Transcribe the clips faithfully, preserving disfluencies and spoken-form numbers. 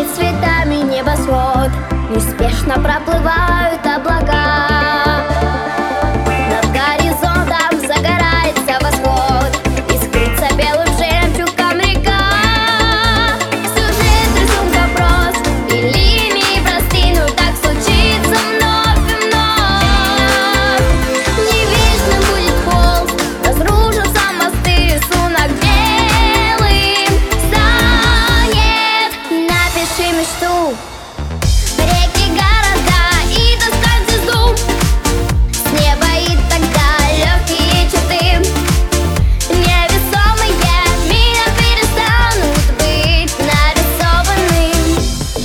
Сияет цветами небосвод, неспешно проплывают облака. Над горизонтом загорается восход, искрится белым жемчугом река. Сюжет рисунка прост и линии просты, но так случится вновь и вновь. Не вечно будет холст, разрушатся мосты, рисунок белым станет. Напиши мечту, реки, города и достань звезду с неба, и тогда легкие черты невесомые миром перестанут быть нарисованным.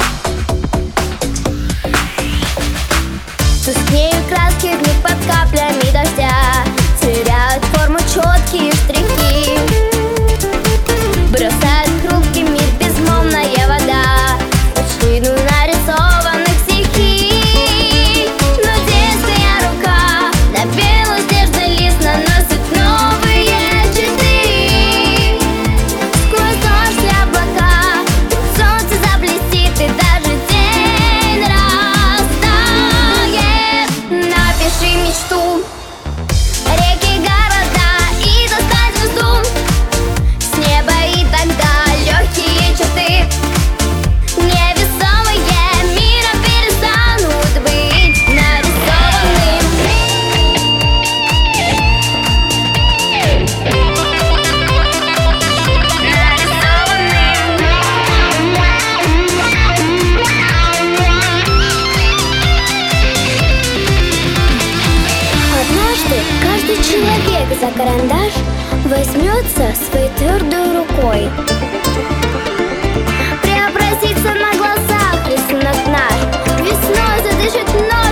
Тускнеют краски в них под каплями дождя, теряют форму четкие штрихи, бросают хрупкий мир безмолвная вода, пучину нарисованных стихий. Но детская рука на белый снежный лист наносит новые черты. Сквозь дождь и облака солнце заблестит, и даже день растает. Напиши мечту, реки, города и достань звезду с неба, и тогда легкие черты невесомые миром перестанут быть нарисованным. Однажды каждый человек за карандаш возьмется своей твердой рукой. Преобразится на глазах рисунок наш, весной задышит вновь.